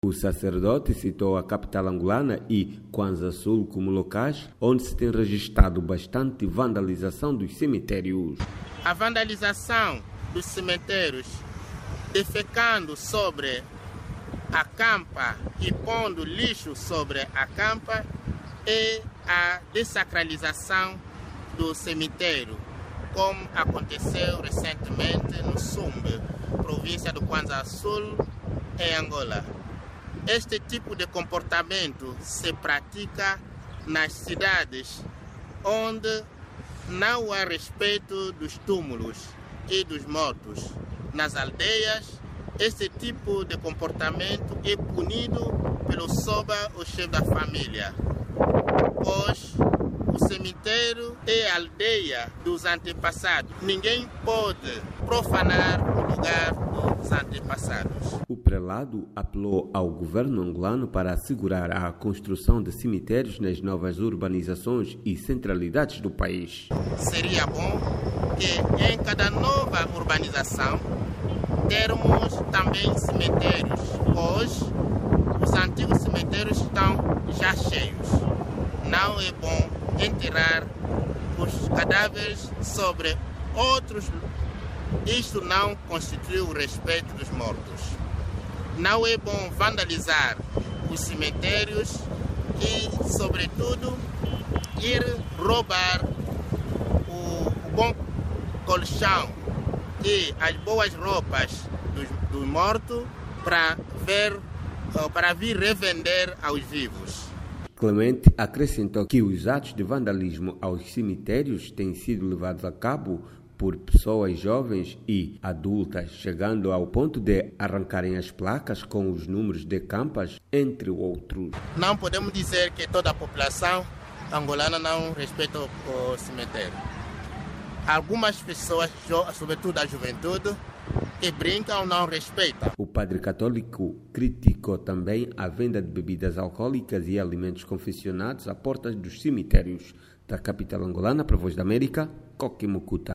O sacerdote citou a capital angolana e Kwanza Sul como locais onde se tem registrado bastante vandalização dos cemitérios. A vandalização dos cemitérios, defecando sobre a campa e pondo lixo sobre a campa, e a desacralização do cemitério, como aconteceu recentemente no Sumbe, província do Kwanza Sul, em Angola. Este tipo de comportamento se pratica nas cidades onde não há respeito dos túmulos e dos mortos. Nas aldeias, este tipo de comportamento é punido pelo soba, o chefe da família, pois o cemitério é a aldeia dos antepassados. Ninguém pode profanar o lugar dos antepassados. O prelado apelou ao governo angolano para assegurar a construção de cemitérios nas novas urbanizações e centralidades do país. Seria bom que em cada nova urbanização termos também cemitérios, pois os antigos cemitérios estão já cheios. Não é bom enterrar os cadáveres sobre outros. Isto não constitui o respeito dos mortos. Não é bom vandalizar os cemitérios e, sobretudo, ir roubar o bom colchão e as boas roupas do morto para vir revender aos vivos. Clemente acrescentou que os atos de vandalismo aos cemitérios têm sido levados a cabo por pessoas jovens e adultas, chegando ao ponto de arrancarem as placas com os números de campas, entre outros. Não podemos dizer que toda a população angolana não respeita o cemitério. Algumas pessoas, sobretudo a juventude, que brincam não respeitam. O padre católico criticou também a venda de bebidas alcoólicas e alimentos confeccionados à porta dos cemitérios. Da capital angolana, para a Voz da América, Coque Mucuta.